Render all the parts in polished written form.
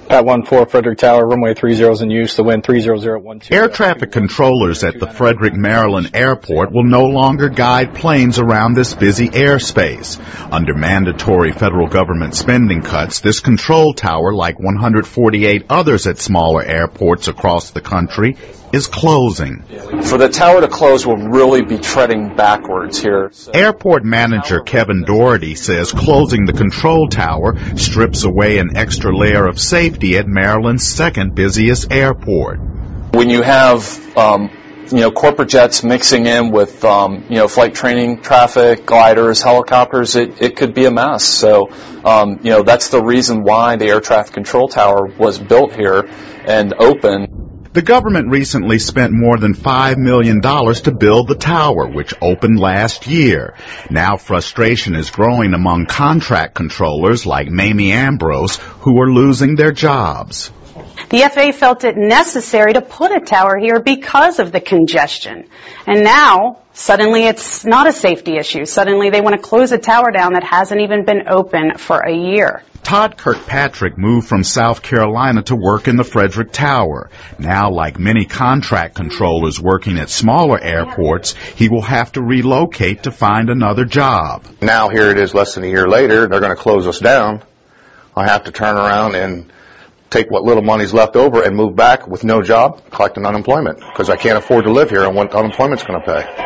Pat 1-4, Frederick Tower, runway 30 in use, the wind 30012. Air traffic controllers at the Frederick, Maryland airport will no longer guide planes around this busy airspace. Under mandatory federal government spending cuts, this control tower, like 148 others at smaller airports across the country, is closing. For the tower to close, we'll really be treading backwards here. Airport manager Kevin Doherty says closing the control tower strips away an extra layer of safety at Maryland's second busiest airport. When you have corporate jets mixing in with flight training traffic, gliders, helicopters, it could be a mess. So that's the reason why the air traffic control tower was built here and open. The government recently spent more than $5 million to build the tower, which opened last year. Now frustration is growing among contract controllers like Mamie Ambrose, who are losing their jobs. The FAA felt it necessary to put a tower here because of the congestion. And now, suddenly it's not a safety issue. Suddenly they want to close a tower down that hasn't even been open for a year. Todd Kirkpatrick moved from South Carolina to work in the Frederick Tower. Now, like many contract controllers working at smaller airports, he will have to relocate to find another job. Now here it is less than a year later, they're going to close us down. I have to turn around and take what little money's left over and move back with no job, collecting unemployment, because I can't afford to live here on what unemployment's going to pay.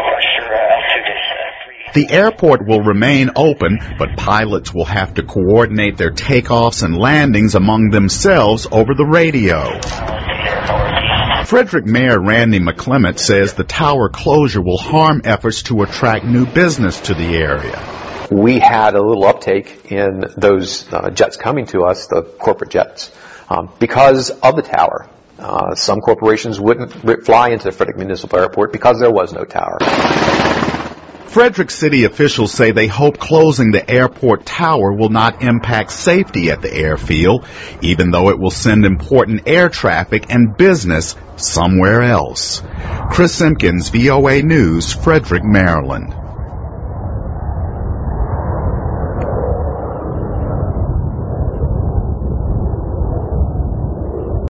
The airport will remain open, but pilots will have to coordinate their takeoffs and landings among themselves over the radio. Frederick Mayor Randy McClement says the tower closure will harm efforts to attract new business to the area. We had a little uptake in those jets coming to us, the corporate jets, because of the tower. Some corporations wouldn't fly into the Frederick Municipal Airport because there was no tower. Frederick City officials say they hope closing the airport tower will not impact safety at the airfield, even though it will send important air traffic and business somewhere else. Chris Simpkins, VOA News, Frederick, Maryland.